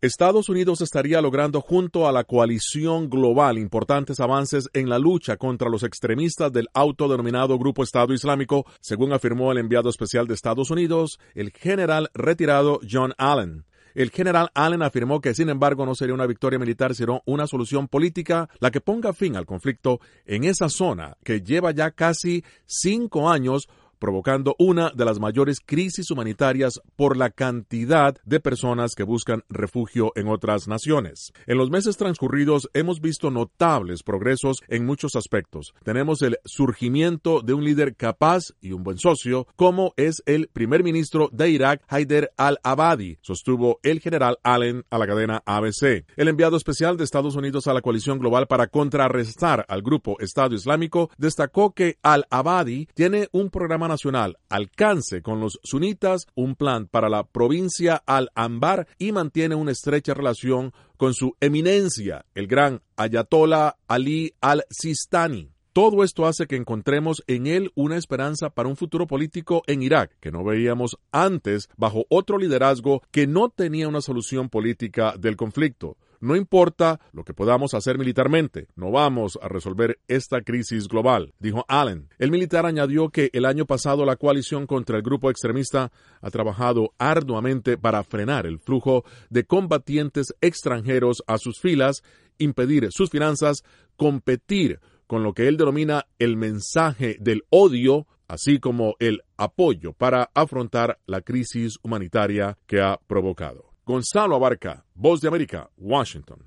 Estados Unidos estaría logrando junto a la coalición global importantes avances en la lucha contra los extremistas del autodenominado Grupo Estado Islámico, según afirmó el enviado especial de Estados Unidos, el general retirado John Allen. El general Allen afirmó que, sin embargo, no sería una victoria militar, sino una solución política la que ponga fin al conflicto en esa zona que lleva ya casi 5 años provocando una de las mayores crisis humanitarias por la cantidad de personas que buscan refugio en otras naciones. En los meses transcurridos hemos visto notables progresos en muchos aspectos. Tenemos el surgimiento de un líder capaz y un buen socio, como es el primer ministro de Irak, Haider al-Abadi, sostuvo el general Allen a la cadena ABC. El enviado especial de Estados Unidos a la coalición global para contrarrestar al grupo Estado Islámico destacó que al-Abadi tiene un programa nacional alcance con los sunitas, un plan para la provincia Al-Anbar y mantiene una estrecha relación con su eminencia, el gran Ayatollah Ali al-Sistani. Todo esto hace que encontremos en él una esperanza para un futuro político en Irak, que no veíamos antes bajo otro liderazgo que no tenía una solución política del conflicto. No importa lo que podamos hacer militarmente, no vamos a resolver esta crisis global, dijo Allen. El militar añadió que el año pasado la coalición contra el grupo extremista ha trabajado arduamente para frenar el flujo de combatientes extranjeros a sus filas, impedir sus finanzas, competir con lo que él denomina el mensaje del odio, así como el apoyo para afrontar la crisis humanitaria que ha provocado. Gonzalo Abarca, Voz de América, Washington.